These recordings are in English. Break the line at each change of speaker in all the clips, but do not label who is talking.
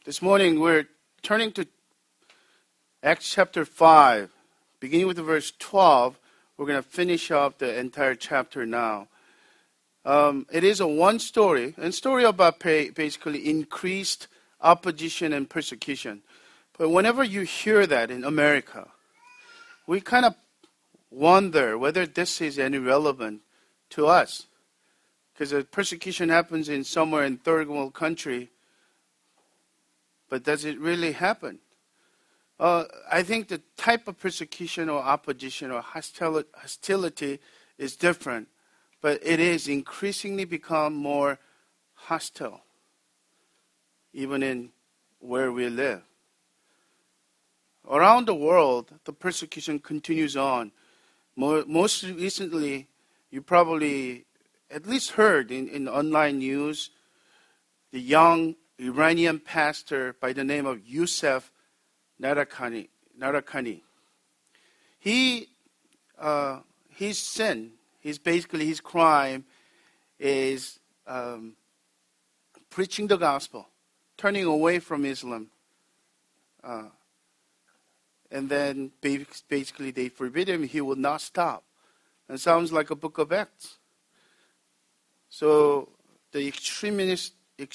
This morning we're turning to Acts chapter 5, beginning with verse 12. We're going to finish up the entire chapter now. It is a one story, and story about basically increased opposition and persecution. But whenever you hear that in America, we kind of wonder whether this is any relevant to us. Because the persecution happens in somewhere in third world country, but does it really happen? I think the type of persecution or opposition or hostility is different, but it is increasingly become more hostile, even in where we live. Around the world, the persecution continues on. Most recently, you probably at least heard in online news, the young Iranian pastor by the name of Youssef Nadarkhani. His sin, his crime is preaching the gospel, turning away from Islam. And then basically they forbid him, he will not stop. It sounds like a book of Acts. So the extremist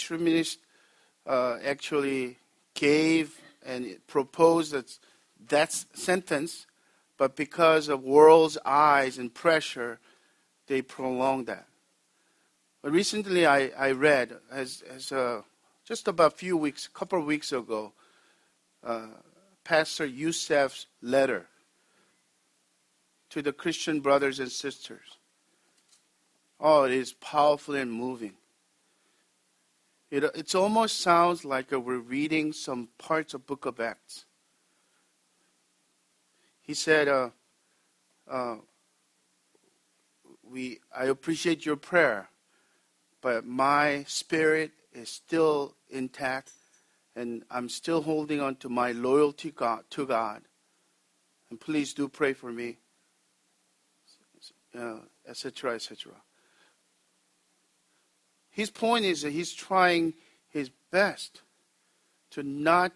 actually gave and proposed that death sentence, but because of world's eyes and pressure, they prolonged that. But recently I read, just about a couple of weeks ago, Pastor Youssef's letter to the Christian brothers and sisters. Oh, it is powerful and moving. It almost sounds like we're reading some parts of Book of Acts. He said, I appreciate your prayer, but my spirit is still intact, and I'm still holding on to my loyalty to God. And please do pray for me, etc., etc. His point is that he's trying his best to not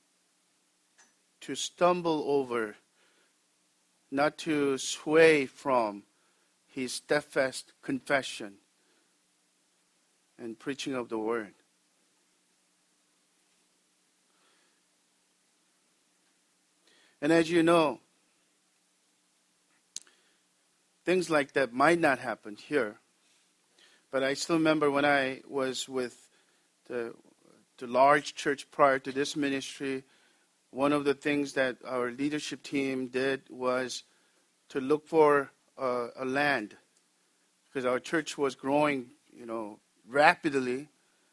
to stumble over, not to sway from his steadfast confession and preaching of the word. And as you know, things like that might not happen here. But I still remember when I was with the large church prior to this ministry, one of the things that our leadership team did was to look for a land, because our church was growing, rapidly.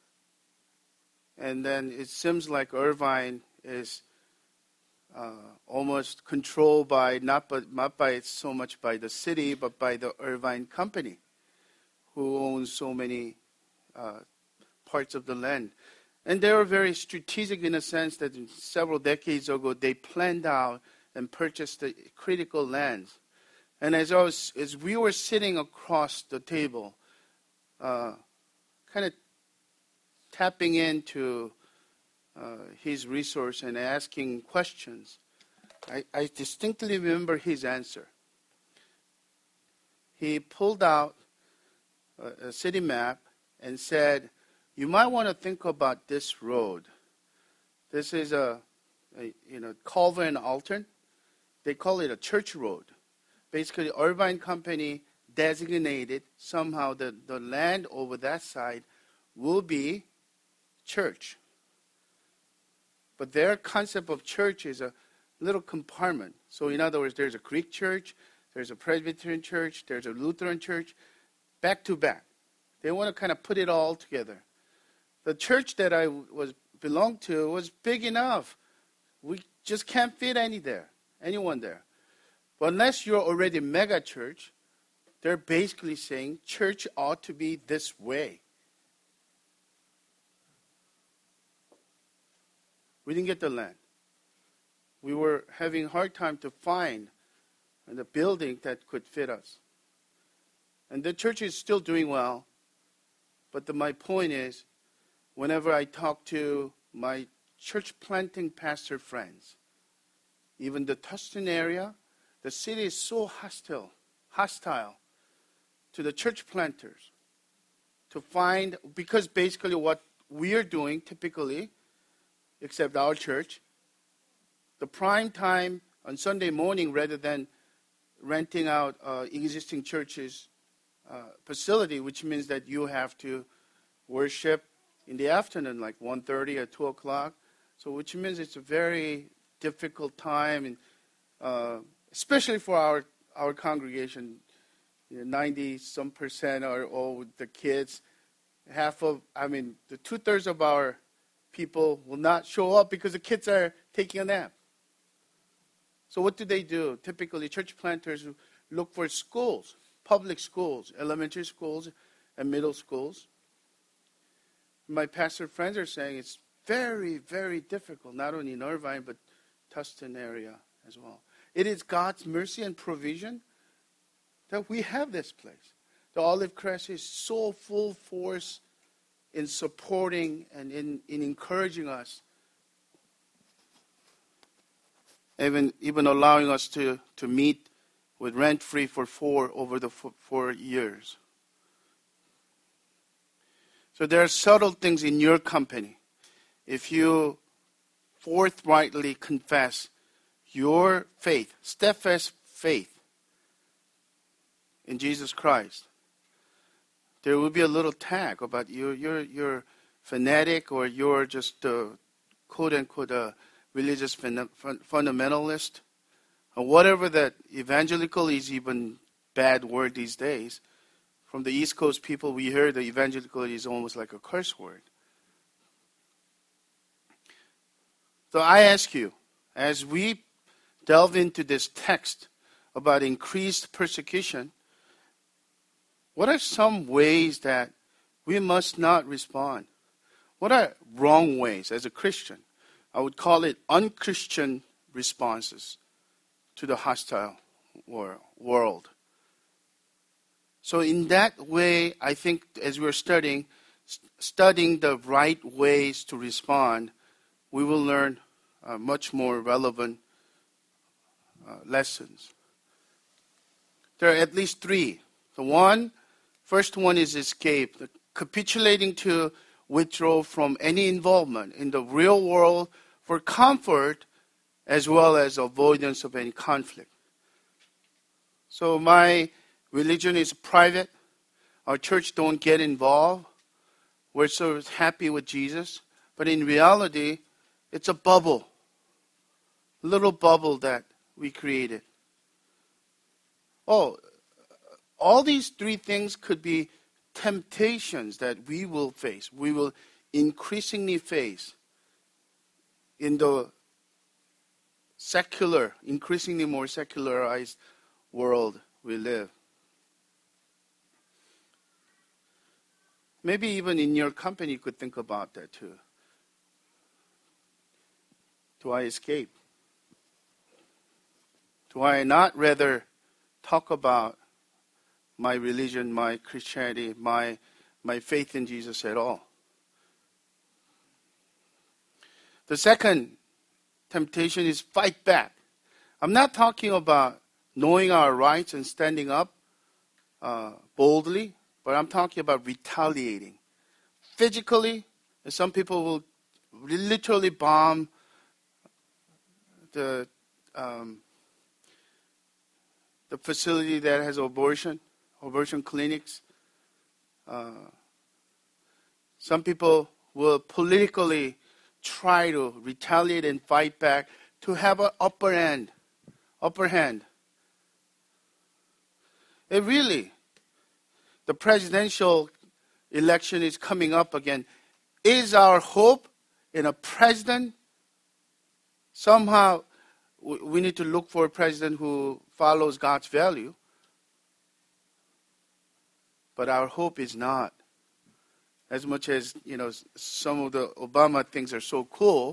And then it seems like Irvine is almost controlled by not by so much by the city, but by the Irvine company, who owns so many parts of the land. And they were very strategic in a sense that several decades ago they planned out and purchased the critical lands. And as we were sitting across the table, kind of tapping into his resource and asking questions, I distinctly remember his answer. He pulled out a city map and said, you might want to think about this road. This is Culver and Alton. They call it a church road. Basically, Irvine Company designated somehow the land over that side will be church. But their concept of church is a little compartment. So in other words, there's a Greek church, there's a Presbyterian church, there's a Lutheran church, back to back. They want to kind of put it all together. The church that I belonged to was big enough. We just can't fit anyone there. But unless you're already a mega church, they're basically saying church ought to be this way. We didn't get the land. We were having a hard time to find the building that could fit us. And the church is still doing well. But my point is, whenever I talk to my church planting pastor friends. Even the Tustin area, the city is so hostile to the church planters to find, because basically what we are doing typically, except our church, the prime time on Sunday morning, rather than renting out existing churches' facility, which means that you have to worship in the afternoon, like 1:30 or 2 o'clock. So which means it's a very difficult time, and especially for our congregation. 90-some% are all the kids. The 2/3 of our people will not show up because the kids are taking a nap. So what do? Typically, church planters look for schools, public schools, elementary schools, and middle schools. My pastor friends are saying it's very, very difficult, not only in Irvine, but Tustin area as well. It is God's mercy and provision that we have this place. The Olive Crest is so full force in supporting and in encouraging us, even allowing us to meet with rent-free for 4 years. So there are subtle things in your company. If you forthrightly confess your faith, steadfast faith in Jesus Christ, there will be a little tag about you're fanatic, or you're just quote-unquote religious fundamentalist, or whatever that evangelical is, even bad word these days. From the East Coast people, we hear the evangelical is almost like a curse word. So I ask you, as we delve into this text about increased persecution, what are some ways that we must not respond? What are wrong ways as a Christian? I would call it unchristian responses to the hostile world. So in that way, I think as we're studying the right ways to respond, we will learn much more relevant lessons. There are at least 3. The first one is escape, capitulating to withdraw from any involvement in the real world for comfort as well as avoidance of any conflict. So my religion is private. Our church don't get involved. We're so happy with Jesus. But in reality, it's a bubble. A little bubble that we created. All these 3 things could be temptations that we will face. We will increasingly face in the increasingly more secularized world we live. Maybe even in your company you could think about that too. Do I escape? Do I not rather talk about my religion, my Christianity, my faith in Jesus at all? The second temptation is fight back. I'm not talking about knowing our rights and standing up boldly, but I'm talking about retaliating. Physically, some people will literally bomb the facility that has abortion clinics. Some people will politically try to retaliate and fight back to have an upper hand. And really, the presidential election is coming up again. Is our hope in a president? Somehow, we need to look for a president who follows God's value. But our hope is not. As much as, some of the Obama things are so cool,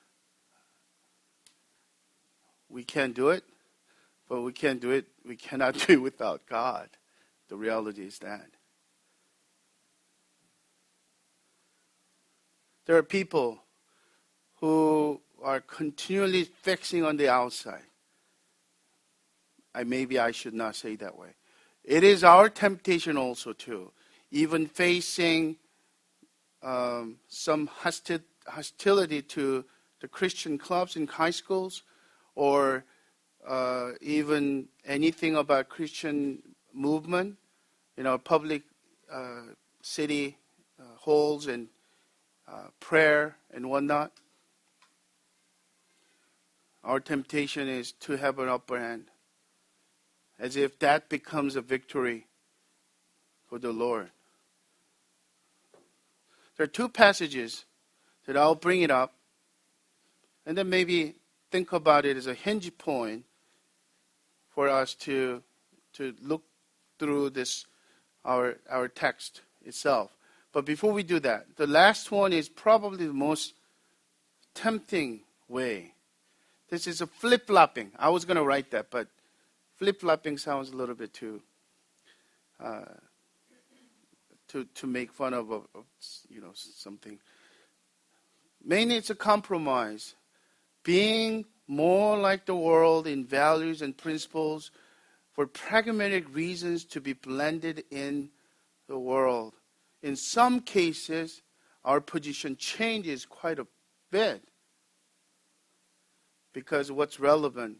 we can do it, but we cannot do it without God. The reality is that. There are people who are continually fixing on the outside. Maybe I should not say that way. It is our temptation also too, even facing some hostility to the Christian clubs in high schools, or even anything about Christian movement in our public city halls and prayer and whatnot. Our temptation is to have an upper hand, as if that becomes a victory for the Lord. There are two passages that I'll bring it up, and then maybe think about it as a hinge point for us to look through this, our text itself. But before we do that, the last one is probably the most tempting way. This is a flip-flopping. I was going to write that, but flip-flopping sounds a little bit too to make fun of something. Mainly it's a compromise. Being more like the world in values and principles for pragmatic reasons to be blended in the world. In some cases, our position changes quite a bit because what's relevant.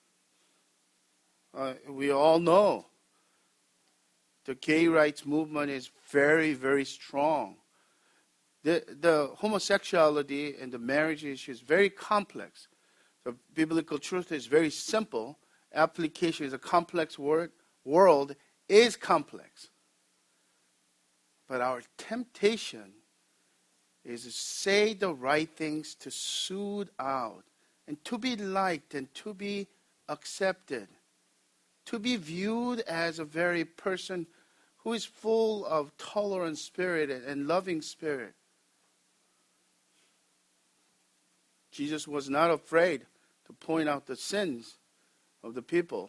We all know the gay rights movement is very, very strong. The homosexuality and the marriage issue is very complex. The biblical truth is very simple. Application is a complex world is complex. But our temptation is to say the right things to soothe out and to be liked and to be accepted, to be viewed as a very person who is full of tolerant spirit and loving spirit. Jesus was not afraid to point out the sins of the people.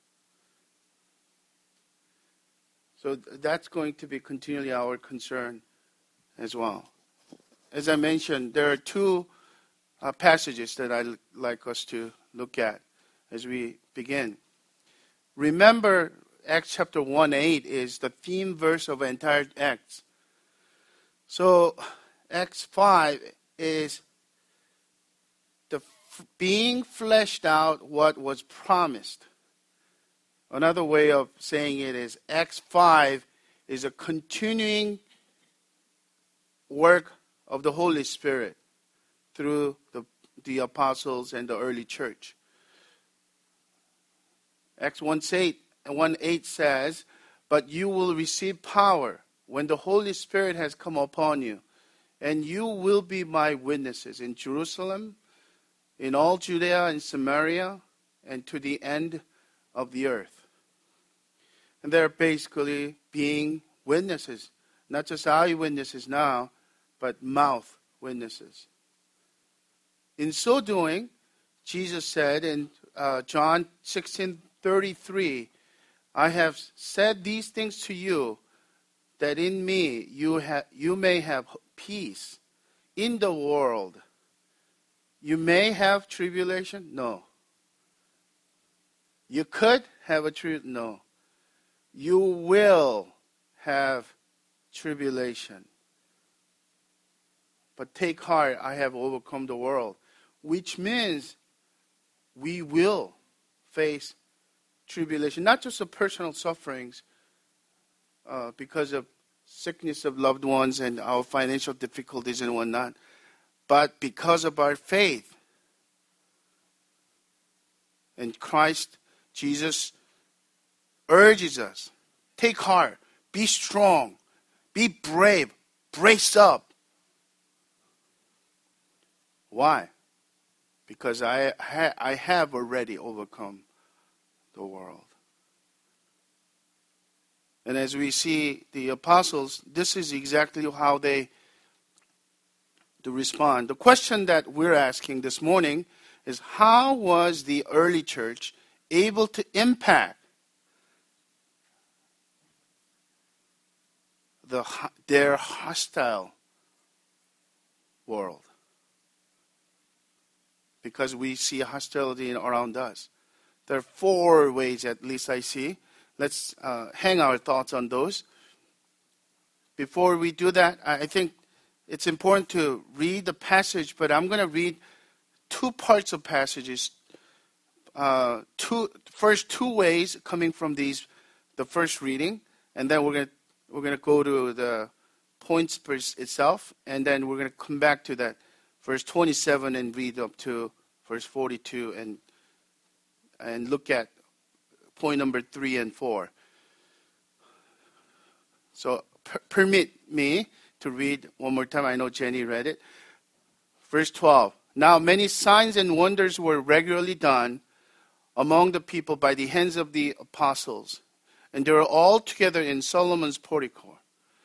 So that's going to be continually our concern as well. As I mentioned, there are two passages that I'd like us to look at as we begin. Remember, Acts chapter 1:8 is the theme verse of entire Acts. So Acts 5 is the being fleshed out what was promised. Another way of saying it is Acts 5 is a continuing work of the Holy Spirit through the apostles and the early church. Acts 1:8 says, "But you will receive power when the Holy Spirit has come upon you, and you will be my witnesses in Jerusalem, in all Judea and Samaria, and to the end of the earth." And they're basically being witnesses, not just eyewitnesses now, but mouth witnesses. In so doing, Jesus said in John 16:33, "I have said these things to you, that in me you may have peace. In the world, you may have tribulation." No. You could have a tribulation. No. You will have tribulation. But take heart, I have overcome the world. Which means we will face tribulation, not just the personal sufferings because of sickness of loved ones and our financial difficulties and whatnot, but because of our faith. And Christ, Jesus, urges us, take heart, be strong, be brave, brace up. Why? Because I have already overcome the world. And as we see the apostles, this is exactly how they respond. The question that we're asking this morning is, how was the early church able to impact their hostile world? because we see hostility around us. There are 4 ways, at least I see. Let's hang our thoughts on those. Before we do that, I think it's important to read the passage, but I'm going to read 2 parts of passages. First 2 ways coming from the first reading, and then we're going to go to the points itself, and then we're going to come back to that verse 27 and read up to verse 42 and look at point number 3 and 4. So permit me to read one more time. I know Jenny read it. Verse 12. Now many signs and wonders were regularly done among the people by the hands of the apostles, and they were all together in Solomon's portico.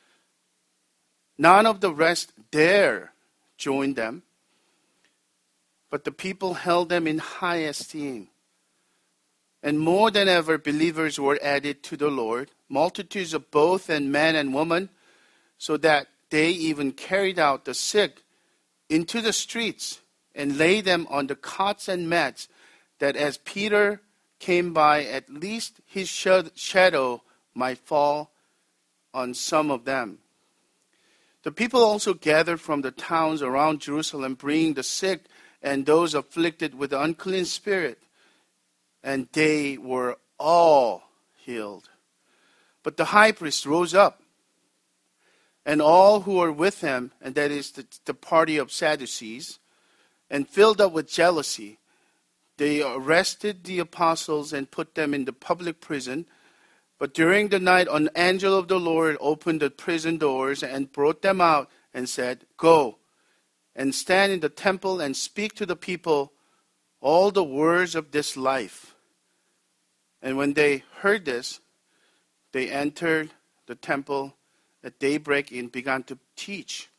None of the rest dare join them, but the people held them in high esteem. And more than ever, believers were added to the Lord, multitudes of both and men and women, so that they even carried out the sick into the streets and laid them on the cots and mats, that as Peter came by, at least his shadow might fall on some of them. The people also gathered from the towns around Jerusalem, bringing the sick and those afflicted with the unclean spirit, and they were all healed. But the high priest rose up, and all who were with him, and that is the party of Sadducees, and filled up with jealousy, they arrested the apostles and put them in the public prison. But during the night, an angel of the Lord opened the prison doors and brought them out and said, "Go and stand in the temple and speak to the people all the words of this life." And when they heard this, they entered the temple at daybreak and began to teach.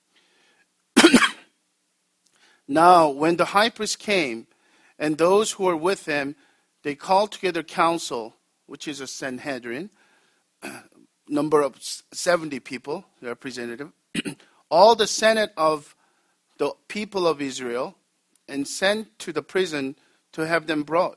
Now, when the high priest came, and those who were with him, they called together council, which is a Sanhedrin, number of 70 people, representative, all the senate of the people of Israel, and sent to the prison to have them brought.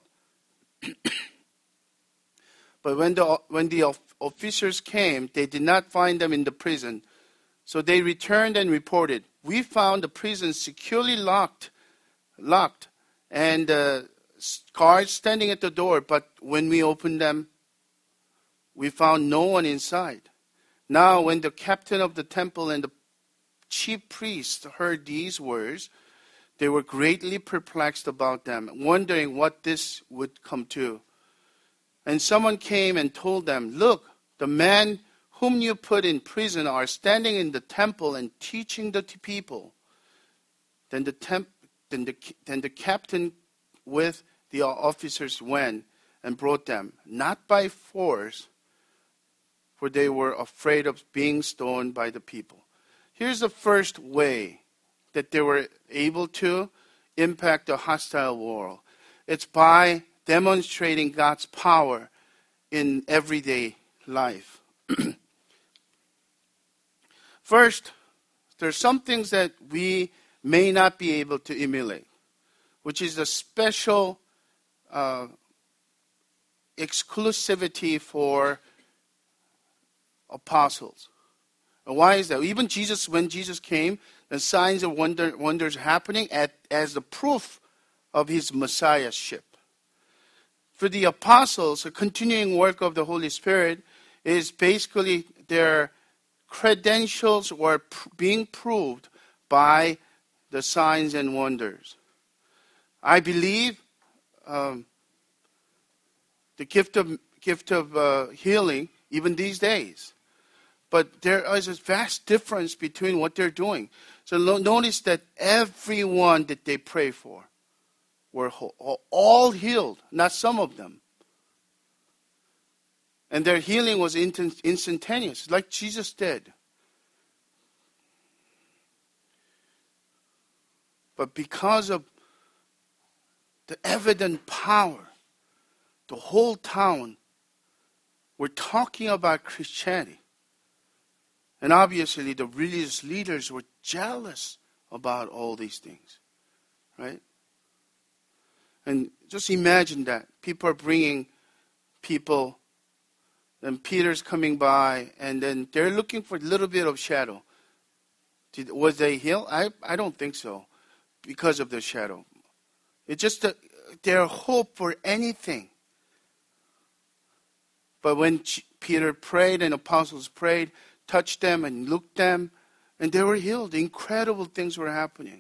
But when the officers came, they did not find them in the prison. So they returned and reported, "We found the prison securely locked, and guards standing at the door, but when we opened them, we found no one inside." Now when the captain of the temple and the chief priests heard these words, they were greatly perplexed about them, wondering what this would come to. And someone came and told them, "Look, the men whom you put in prison are standing in the temple and teaching the people." Then the captain with the officers went and brought them, not by force, for they were afraid of being stoned by the people. Here's the first way that they were able to impact the hostile world. It's by demonstrating God's power in everyday life. First, there's some things that we may not be able to emulate, which is a special exclusivity for apostles. And why is that? Even Jesus, when Jesus came, the signs and wonders happening as the proof of his messiahship. For the apostles, the continuing work of the Holy Spirit is basically their credentials were being proved by the signs and wonders. I believe the gift of healing, even these days. But there is a vast difference between what they're doing. So notice that everyone that they pray for were all healed, not some of them. And their healing was instantaneous, like Jesus did. But because of the evident power, the whole town were talking about Christianity. And obviously the religious leaders were jealous about all these things, right? And just imagine that. People are bringing people, and Peter's coming by, and then they're looking for a little bit of shadow. Was they healed? I don't think so, because of the shadow. It's just their hope for anything. But when Peter prayed and apostles prayed, touched them and looked them, and they were healed. Incredible things were happening.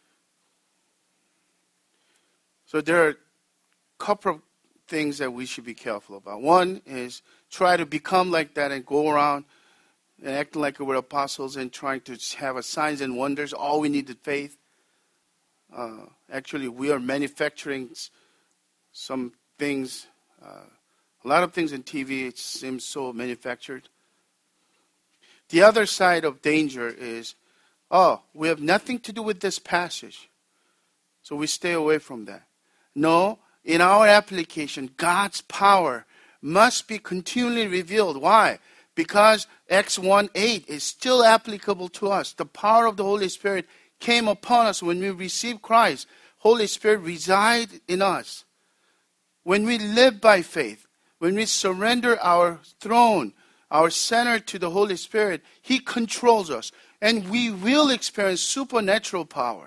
So there are a couple of things that we should be careful about. One is try to become like that and go around and acting like we're apostles and trying to have a signs and wonders. All we need is faith. Actually, we are manufacturing some things. A lot of things in TV, it seems so manufactured. The other side of danger is, we have nothing to do with this passage, so we stay away from that. No, in our application, God's power must be continually revealed. Why? Because Acts 1:8 is still applicable to us. The power of the Holy Spirit came upon us when we received Christ. Holy Spirit resides in us. When we live by faith, when we surrender our throne, our center to the Holy Spirit, He controls us. And we will experience supernatural power.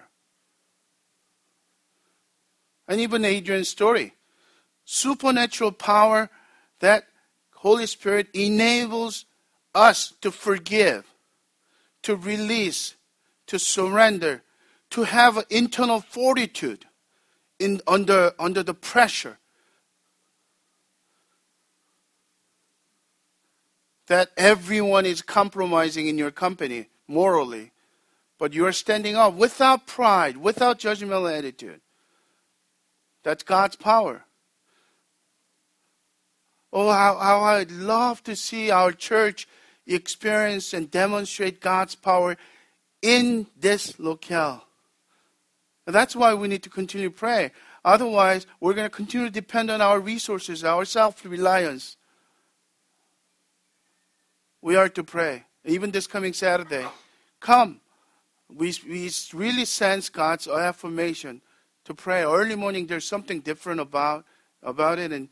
And even Adrian's story. Supernatural power that Holy Spirit enables us to forgive, to release, to surrender, to have an internal fortitude under the pressure. That everyone is compromising in your company morally, but you are standing up without pride, without judgmental attitude. That's God's power. Oh, how I'd love to see our church experience and demonstrate God's power in this locale. And that's why we need to continue to pray. Otherwise, we're going to continue to depend on our resources, our self-reliance. We are to pray. Even this coming Saturday, come. We really sense God's affirmation to pray. Early morning, there's something different about it, and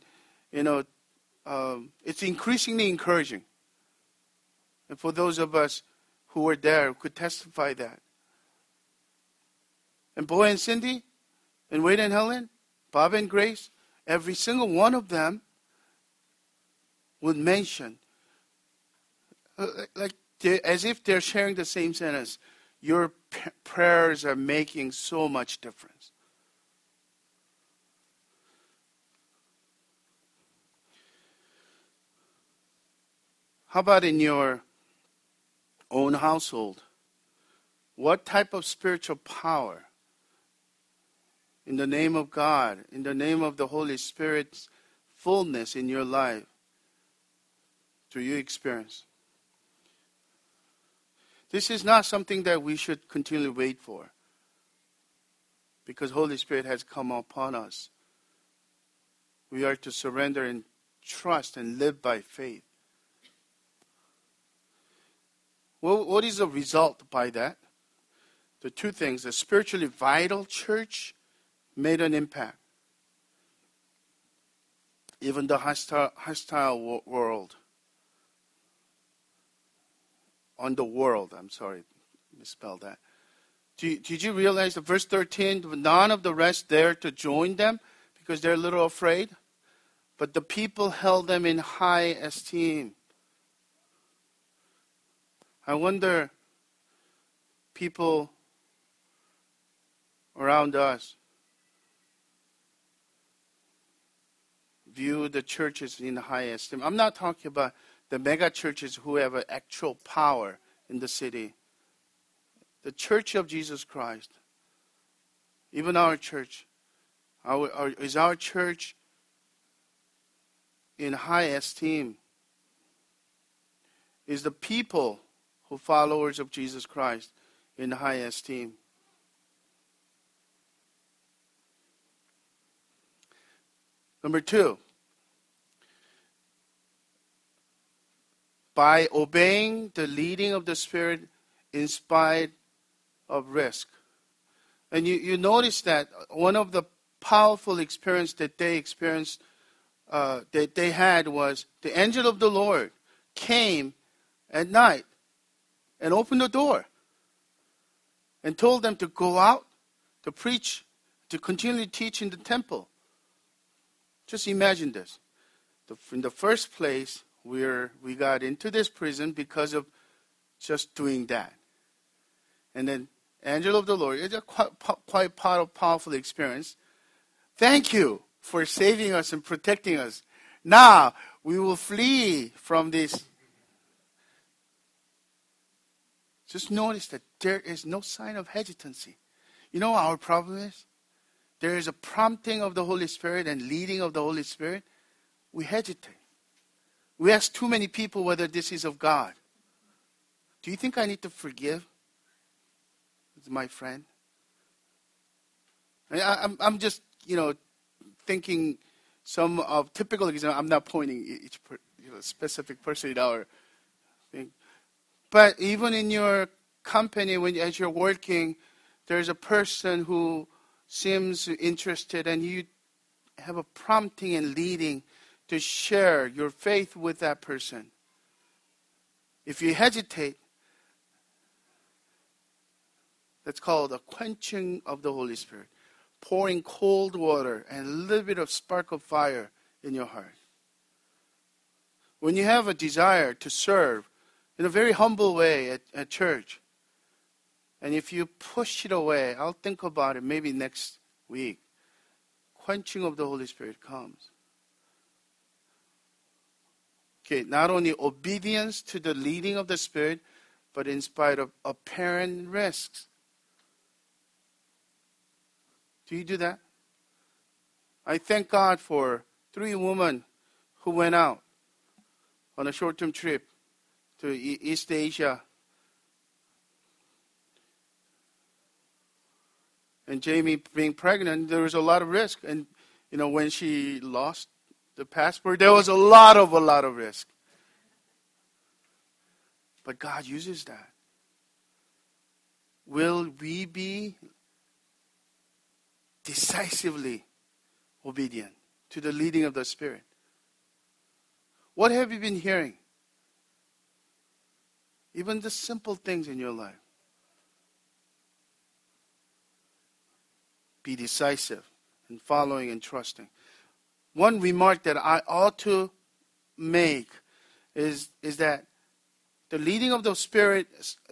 it's increasingly encouraging. And for those of us who were there, who could testify that. And Boy and Cindy, and Wade and Helen, Bob and Grace, every single one of them would mention, as if they're sharing the same sentence, your prayers are making so much difference. How about in your own household? What type of spiritual power, in the name of God, in the name of the Holy Spirit's fullness in your life, do you experience? This is not something that we should continually wait for, because Holy Spirit has come upon us. We are to surrender and trust and live by faith. Well, what is the result by that? The two things. The spiritually vital church made an impact. Even the hostile world. On the world, I'm sorry, misspelled that. Did you realize that verse 13, none of the rest dared to join them because they're a little afraid? But the people held them in high esteem. I wonder, people around us view the churches in high esteem. I'm not talking about the mega churches who have an actual power in the city. The Church of Jesus Christ, even our church, is our church in high esteem? Is the people who followers of Jesus Christ in high esteem? Number two, by obeying the leading of the Spirit in spite of risk. And you notice that one of the powerful experience that they experienced, that they had was the angel of the Lord came at night and opened the door and told them to go out, to preach, to continually teach in the temple. Just imagine this. In the first place, we got into this prison because of just doing that. And then angel of the Lord, it's a quite powerful experience. Thank you for saving us and protecting us. Now we will flee from this. Just notice that there is no sign of hesitancy. You know what our problem is? There is a prompting of the Holy Spirit and leading of the Holy Spirit. We hesitate. We ask too many people whether this is of God. Do you think I need to forgive my friend? I'm just, thinking some of typical examples. I'm not pointing each specific person in our thing. But even in your company, as you're working, there's a person who seems interested, and you have a prompting and leading to share your faith with that person. If you hesitate, that's called a quenching of the Holy Spirit. Pouring cold water and a little bit of spark of fire in your heart. When you have a desire to serve in a very humble way at church, and if you push it away, I'll think about it maybe next week, quenching of the Holy Spirit comes. Okay, not only obedience to the leading of the Spirit, but in spite of apparent risks. Do you do that? I thank God for 3 women who went out on a short-term trip to East Asia. And Jamie being pregnant, there was a lot of risk. And, when she lost the passport, there was a lot of risk. But God uses that. Will we be decisively obedient to the leading of the Spirit? What have you been hearing? Even the simple things in your life. Be decisive in following and trusting. One remark that I ought to make is that the leading of the Spirit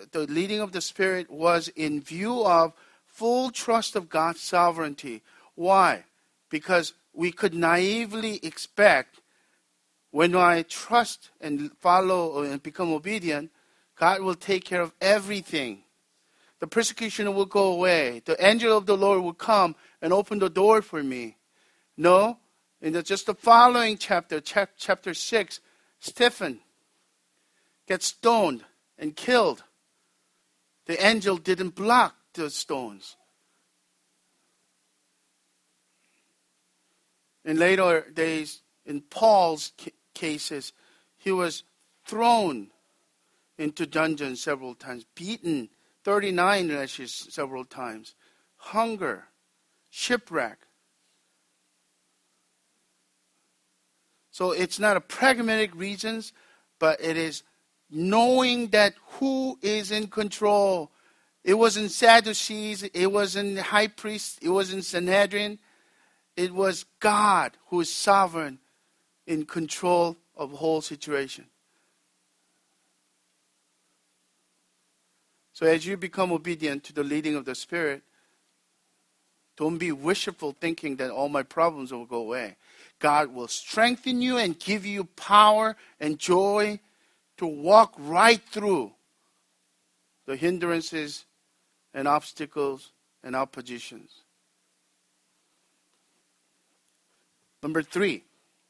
was in view of full trust of God's sovereignty. Why? Because we could naively expect when I trust and follow and become obedient, God will take care of everything. The persecution will go away. The angel of the Lord will come and open the door for me. No, in just the following chapter, chapter 6, Stephen gets stoned and killed. The angel didn't block the stones. In later days, in Paul's cases, he was thrown into dungeons several times, beaten 39 lashes several times, hunger, shipwreck. So it's not a pragmatic reasons, but it is knowing that who is in control. It wasn't Sadducees, it wasn't high priest, it wasn't Sanhedrin. It was God who is sovereign in control of the whole situation. So as you become obedient to the leading of the Spirit, don't be wishful thinking that all my problems will go away. God will strengthen you and give you power and joy to walk right through the hindrances and obstacles and oppositions. Number 3.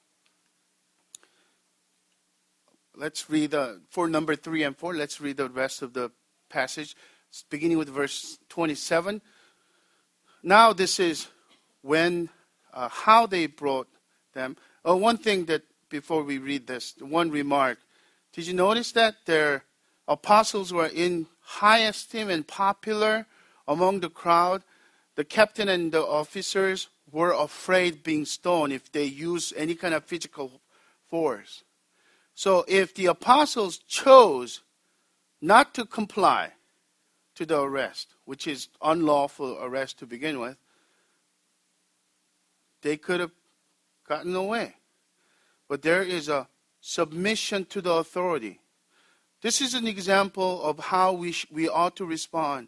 Let's read for number 3 and 4. Let's read the rest of the passage, beginning with verse 27. Now this is when, how they brought them. One thing that before we read this, one remark. Did you notice that their apostles were in high esteem and popular among the crowd? The captain and the officers were afraid being stoned if they used any kind of physical force. So if the apostles chose not to comply to the arrest, which is unlawful arrest to begin with, they could have gotten away. But there is a submission to the authority. This is an example of how we ought to respond.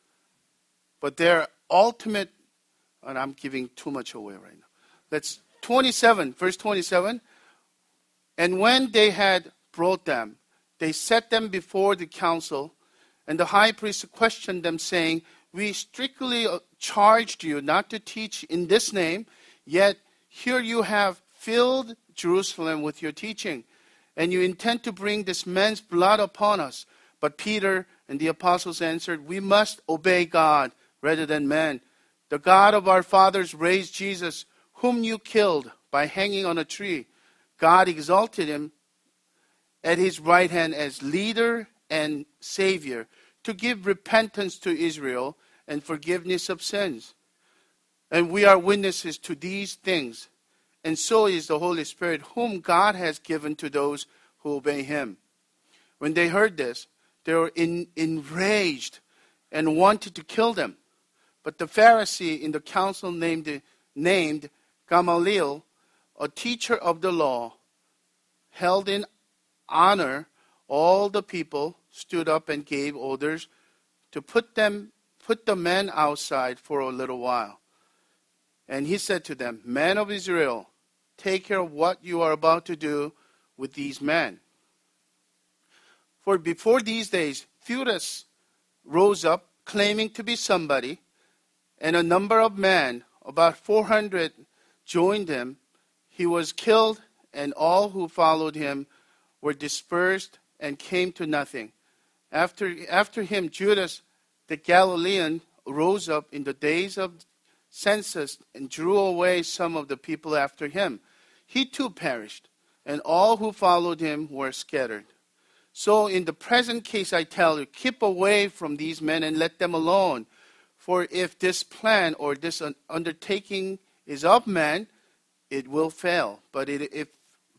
But their ultimate, and I'm giving too much away right now. That's 27, verse 27. And when they had brought them, they set them before the council, and the high priest questioned them, saying, "We strictly charged you not to teach in this name, yet here you have filled Jerusalem with your teaching, and you intend to bring this man's blood upon us." But Peter and the apostles answered, "We must obey God rather than men. The God of our fathers raised Jesus, whom you killed by hanging on a tree. God exalted him at his right hand as leader and savior to give repentance to Israel and forgiveness of sins. And we are witnesses to these things. And so is the Holy Spirit, whom God has given to those who obey him." When they heard this, they were enraged and wanted to kill them. But the Pharisee in the council named Gamaliel, a teacher of the law, held in honor all the people, stood up and gave orders to put the men outside for a little while. And he said to them, "Men of Israel, take care of what you are about to do with these men. For before these days, Theudas rose up, claiming to be somebody, and a number of men, about 400, joined him. He was killed, and all who followed him were dispersed and came to nothing. After him, Judas the Galilean rose up in the days of census and drew away some of the people after him. He too perished, and all who followed him were scattered. So in the present case, I tell you, keep away from these men and let them alone. For if this plan or this undertaking is of man, it will fail. But if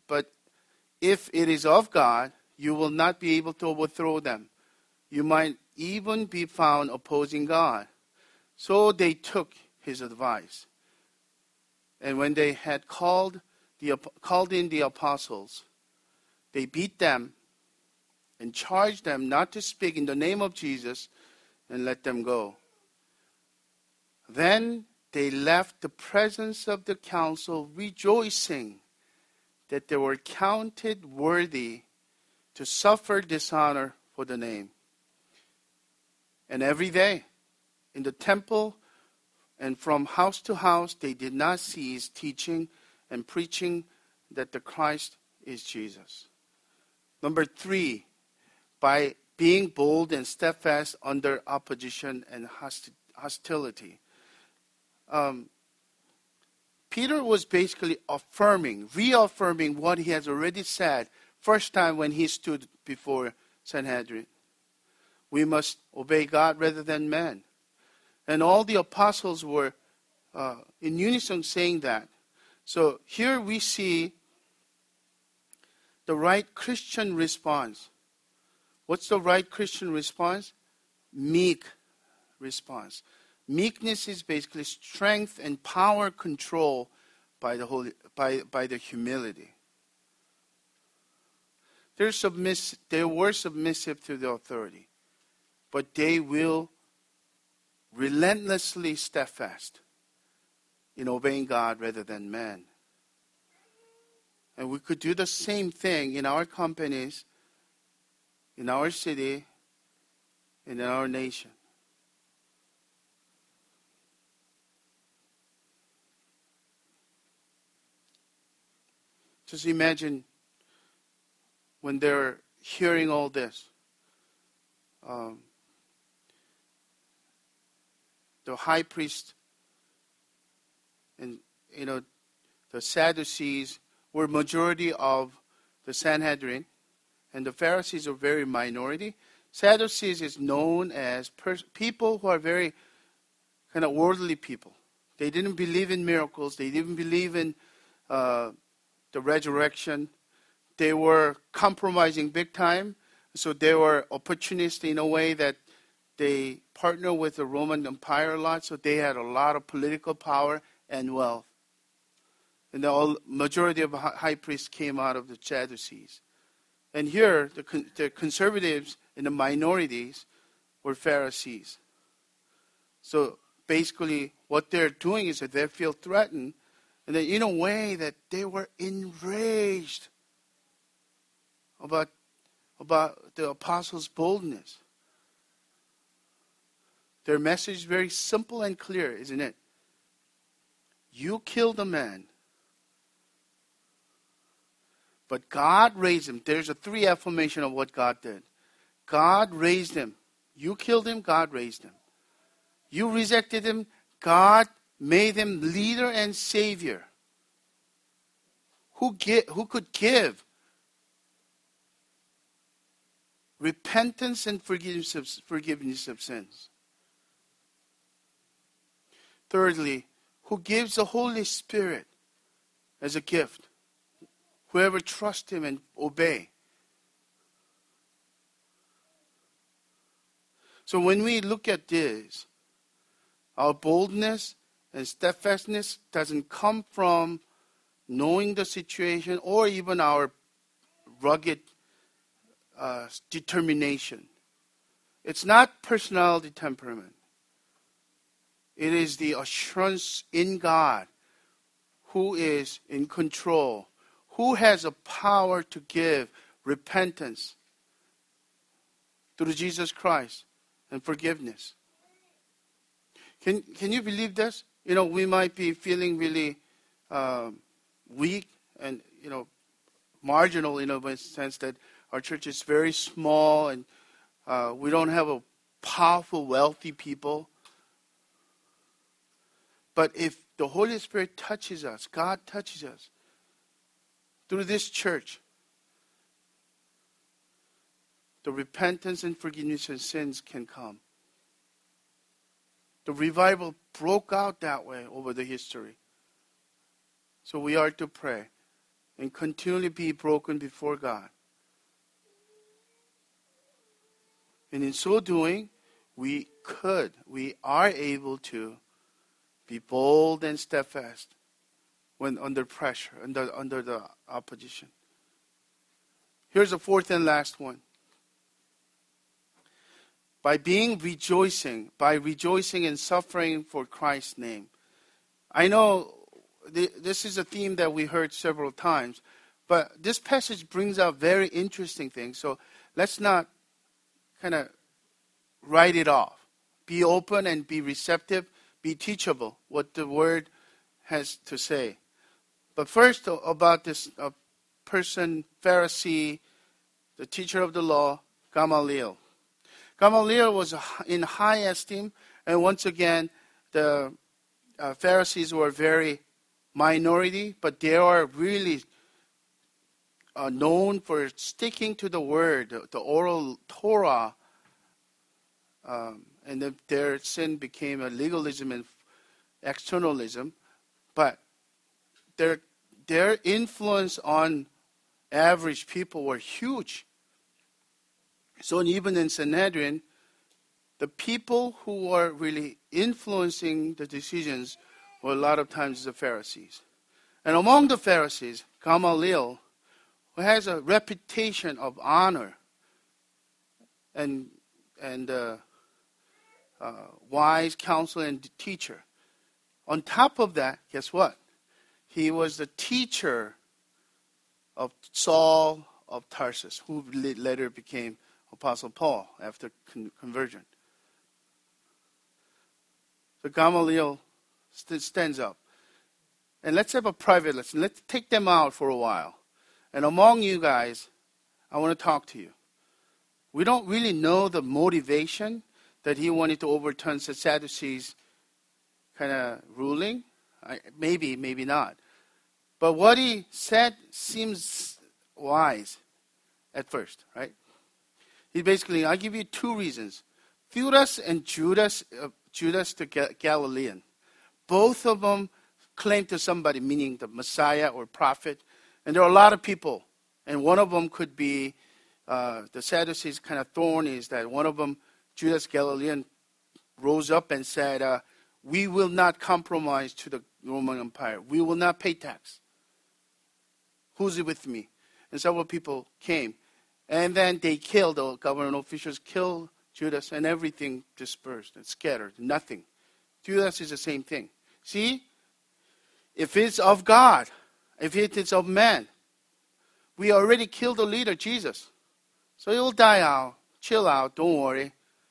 it is of God, you will not be able to overthrow them. You might even be found opposing God." So they took his advice. And when they had called in the apostles, they beat them and charged them not to speak in the name of Jesus, and let them go. Then they left the presence of the council, rejoicing that they were counted worthy to suffer dishonor for the name. And every day in the temple and from house to house, they did not cease teaching and preaching that the Christ is Jesus. Number 3, by being bold and steadfast under opposition and hostility. Peter was basically reaffirming what he has already said first time when he stood before Sanhedrin. We must obey God rather than man. And all the apostles were in unison saying that. So here we see the right Christian response. What's the right Christian response? Meek response. Meekness is basically strength and power control by the humility. They were submissive to the authority, but they will relentlessly steadfast in obeying God rather than man. And we could do the same thing in our companies, in our city, and in our nation. Just imagine when they're hearing all this. The high priest and the Sadducees were majority of the Sanhedrin, and the Pharisees are very minority. Sadducees is known as people who are very kind of worldly people, They didn't believe in miracles. They didn't believe in the resurrection. They were compromising big time. So they were opportunists in a way that they partnered with the Roman Empire a lot. So they had a lot of political power and wealth. And the majority of high priests came out of the Sadducees. And here, the conservatives and the minorities were Pharisees. So basically, what they're doing is that they feel threatened, and then in a way that they were enraged about the apostles' boldness. Their message is very simple and clear, isn't it? You killed a man, but God raised him. There's a 3 affirmation of what God did. God raised him. You killed him, God raised him. You rejected him, God made him leader and savior. Who could give repentance and forgiveness of sins? Thirdly, who gives the Holy Spirit as a gift? Whoever trusts him and obey. So when we look at this, our boldness and steadfastness doesn't come from knowing the situation or even our rugged determination. It's not personality temperament. It is the assurance in God, who is in control, who has a power to give repentance through Jesus Christ and forgiveness. Can you believe this? We might be feeling really weak and marginal in a sense that our church is very small and we don't have a powerful, wealthy people. But if the Holy Spirit touches us, God touches us through this church, the repentance and forgiveness of sins can come. The revival broke out that way over the history. So we are to pray and continually be broken before God. And in so doing, we are able to be bold and steadfast when under pressure, under the opposition. Here's the 4th and last one. By rejoicing in suffering for Christ's name. I know this is a theme that we heard several times, but this passage brings out very interesting things. So let's not kind of write it off. Be open and be receptive. Be teachable, what the Word has to say. But first, about this person, Pharisee, the teacher of the law, Gamaliel. Gamaliel was in high esteem, and once again, the Pharisees were very minority, but they are really known for sticking to the Word, the oral Torah, and their sin became a legalism and externalism. But their influence on average people were huge. So even in Sanhedrin, the people who were really influencing the decisions were a lot of times the Pharisees. And among the Pharisees, Gamaliel, who has a reputation of honor and wise counsel and teacher. On top of that, guess what? He was the teacher of Saul of Tarsus, who later became Apostle Paul after conversion. So Gamaliel stands up. And let's have a private lesson. Let's take them out for a while. And among you guys, I want to talk to you. We don't really know the motivation that he wanted to overturn the Sadducees' kind of ruling. Maybe, maybe not. But what he said seems wise at first, right? He basically, I'll give you 2 reasons. Theudas and Judas the Galilean both of them claim to somebody, meaning the Messiah or prophet. And there are a lot of people. And one of them could be the Sadducees' kind of thorn is that one of them, Judas Galilean, rose up and said, we will not compromise to the Roman Empire. We will not pay tax. Who's with me? And several people came. And then they killed, the government officials killed Judas, and everything dispersed and scattered. Nothing. Judas is the same thing. See? If it's of God, if it is of man, we already killed the leader, Jesus. So he'll die out. Chill out. Don't worry.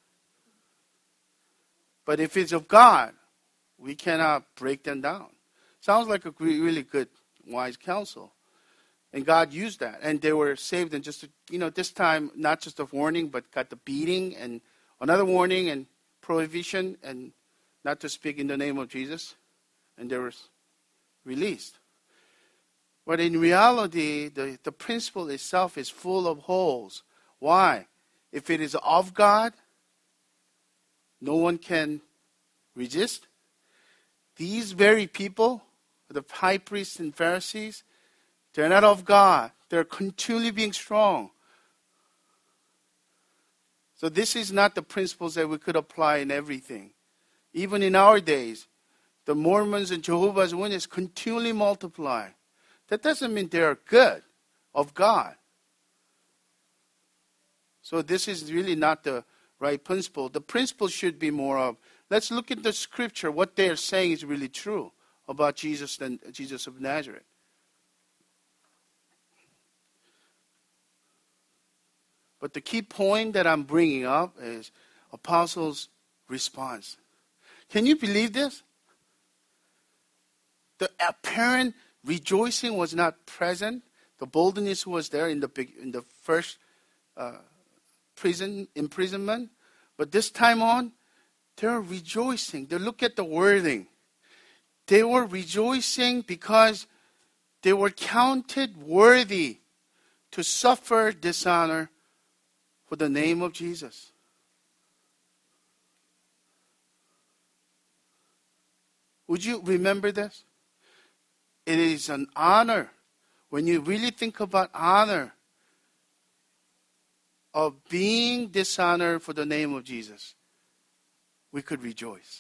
But if it's of God, we cannot break them down. Sounds like a really good, wise counsel. And God used that. And they were saved. And just, this time, not just a warning, but got the beating and another warning and prohibition and not to speak in the name of Jesus. And they were released. But in reality, the principle itself is full of holes. Why? If it is of God, no one can resist. These very people, the high priests and Pharisees, they're not of God. They're continually being strong. So this is not the principles that we could apply in everything. Even in our days, the Mormons and Jehovah's Witnesses continually multiply. That doesn't mean they are good, of God. So this is really not the right principle. The principle should be more of, let's look at the scripture. What they are saying is really true about Jesus and Jesus of Nazareth. But the key point that I'm bringing up is apostles' response. Can you believe this? The apparent rejoicing was not present. The boldness was there in the first imprisonment. But this time on, they're rejoicing. They look at the wording. They were rejoicing because they were counted worthy to suffer dishonor for the name of Jesus. Would you remember this? It is an honor. When you really think about honor of being dishonored for the name of Jesus, we could rejoice.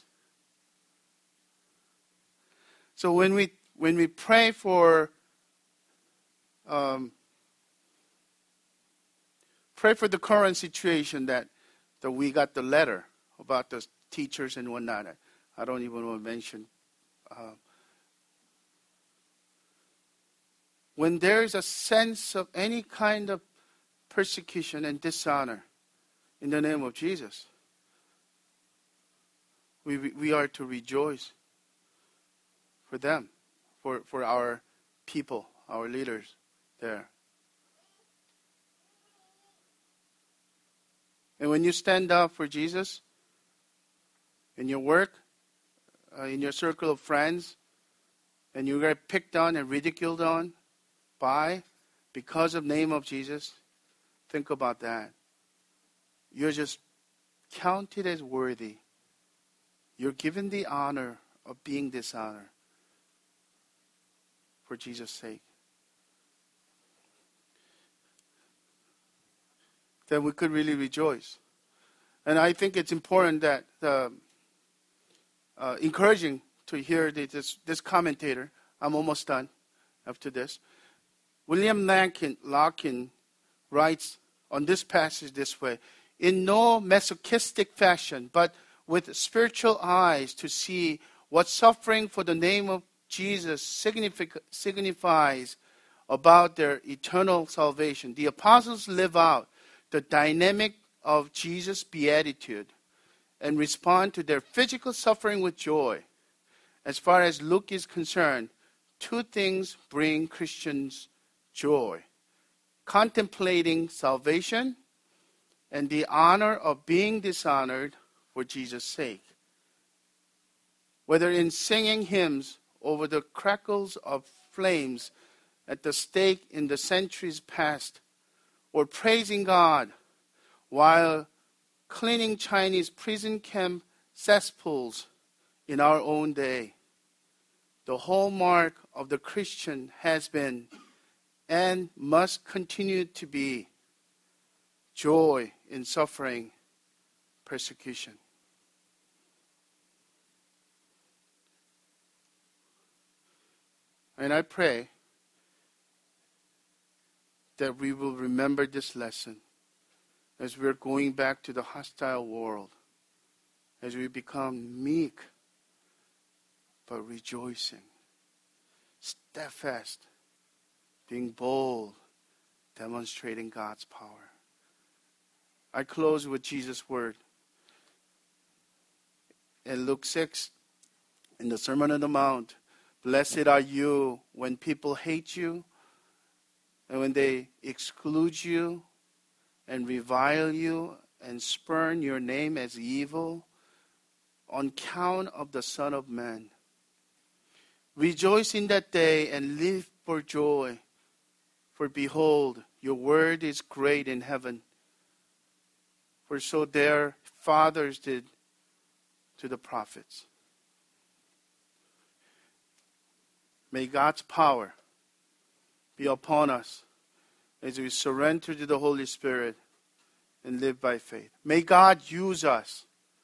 So when we pray for the current situation that we got the letter about the teachers and whatnot. I don't even want to mention. When there is a sense of any kind of persecution and dishonor in the name of Jesus, we are to rejoice for them, for our people, our leaders there. And when you stand up for Jesus in your work, in your circle of friends, and you get picked on and ridiculed on because of the name of Jesus, think about that. You're just counted as worthy. You're given the honor of being dishonored for Jesus' sake. Then we could really rejoice. And I think it's important that, encouraging to hear this commentator. I'm almost done after this. William Larkin writes on this passage this way: in no masochistic fashion, but with spiritual eyes to see what suffering for the name of Jesus signifies about their eternal salvation, the apostles live out the dynamic of Jesus' beatitude and respond to their physical suffering with joy. As far as Luke is concerned, two things bring Christians joy: contemplating salvation and the honor of being dishonored for Jesus' sake. Whether in singing hymns over the crackles of flames at the stake in the centuries past, or praising God while cleaning Chinese prison camp cesspools in our own day. the hallmark of the Christian has been and must continue to be joy in suffering, persecution. And I pray that we will remember this lesson as we're going back to the hostile world, as we become meek but rejoicing, steadfast, being bold, demonstrating God's power. I close with Jesus' word. In Luke 6, in the Sermon on the Mount, blessed are you when people hate you and when they exclude you and revile you and spurn your name as evil on account of the Son of Man. Rejoice in that day and live for joy, for behold, your word is great in heaven. For so their fathers did to the prophets. May God's power be upon us as we surrender to the Holy Spirit and live by faith. May God use us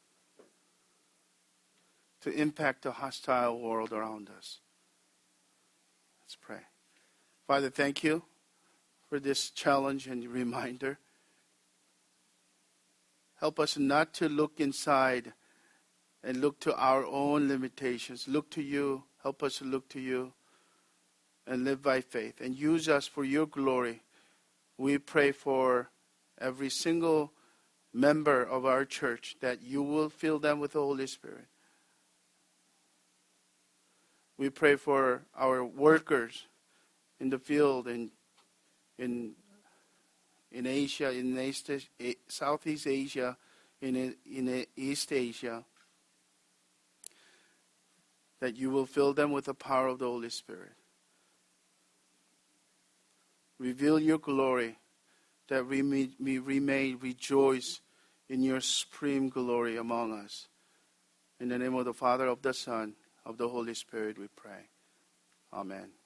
to impact the hostile world around us. Let's pray. Father, thank you for this challenge and reminder. Help us not to look inside and look to our own limitations. Look to you. Help us to look to you and live by faith. And use us for your glory. We pray for every single member of our church that you will fill them with the Holy Spirit. We pray for our workers in the field in Asia, in Southeast Asia, in East Asia, that you will fill them with the power of the Holy Spirit. Reveal your glory, that we may rejoice in your supreme glory among us. In the name of the Father, of the Son, of the Holy Spirit, we pray. Amen.